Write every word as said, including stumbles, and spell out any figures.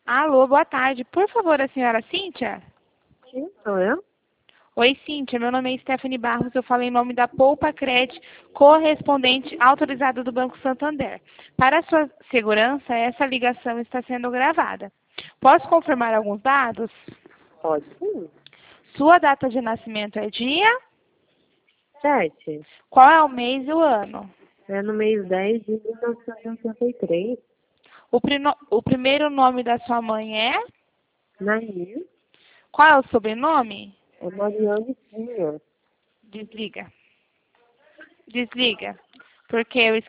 Alô, boa tarde. Por favor, a senhora Cíntia? Sim, sou eu. Oi, Cíntia. Meu nome é Stephanie Barros. Eu falo em nome da Poupa Cred, correspondente autorizado do Banco Santander. Para a sua segurança, essa ligação está sendo gravada. Posso confirmar alguns dados? Pode sim. Sua data de nascimento é dia? Sete. Qual é o mês e o ano? É no mês dez de mil novecentos e oitenta e três. O, prino- o primeiro nome da sua mãe é? Nair. Qual é o sobrenome? É Mariane Júnior. Desliga. Desliga. Porque eu